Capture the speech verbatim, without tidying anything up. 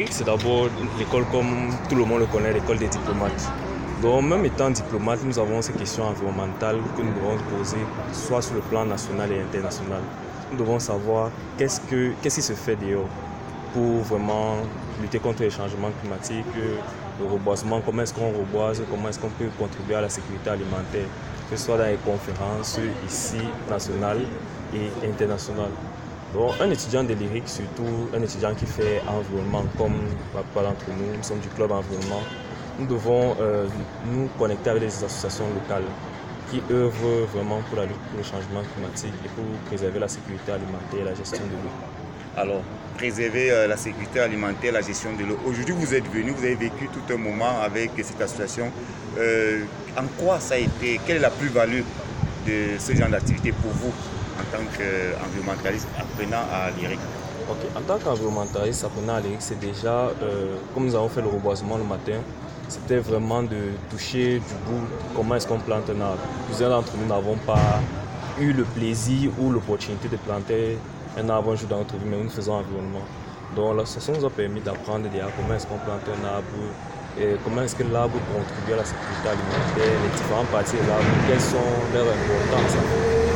C'est d'abord l'école comme tout le monde le connaît, l'école des diplomates. Donc même étant diplomate, nous avons ces questions environnementales que nous devons poser, soit sur le plan national et international. Nous devons savoir qu'est-ce, que, qu'est-ce qui se fait dehors pour vraiment lutter contre les changements climatiques, le reboisement, comment est-ce qu'on reboise, comment est-ce qu'on peut contribuer à la sécurité alimentaire, que ce soit dans les conférences ici, nationales et internationales. Donc, un étudiant de l'I R I C, surtout un étudiant qui fait environnement, comme la plupart d'entre nous, nous sommes du club environnement, nous devons euh, nous connecter avec des associations locales qui œuvrent vraiment pour la lutte pour le changement climatique et pour préserver la sécurité alimentaire et la gestion de l'eau. Alors, préserver euh, la sécurité alimentaire, la gestion de l'eau. Aujourd'hui, vous êtes venu, vous avez vécu tout un moment avec cette association. Euh, en quoi ça a été, quelle est la plus-value de ce genre d'activité pour vous en tant qu'environnementaliste apprenant à l'I R I C? Okay. En tant qu'environnementaliste apprenant à l'I R I C, c'est déjà, euh, comme nous avons fait le reboisement le matin, c'était vraiment de toucher du bout comment est-ce qu'on plante un arbre. Plusieurs d'entre nous n'avons pas eu le plaisir ou l'opportunité de planter un arbre un jour dans notre vie, mais nous faisons environnement. Donc l'association nous a permis d'apprendre déjà comment est-ce qu'on plante un arbre, et comment est-ce que l'arbre contribue à la sécurité alimentaire, les différentes parties de l'arbre, quelles sont leurs importances.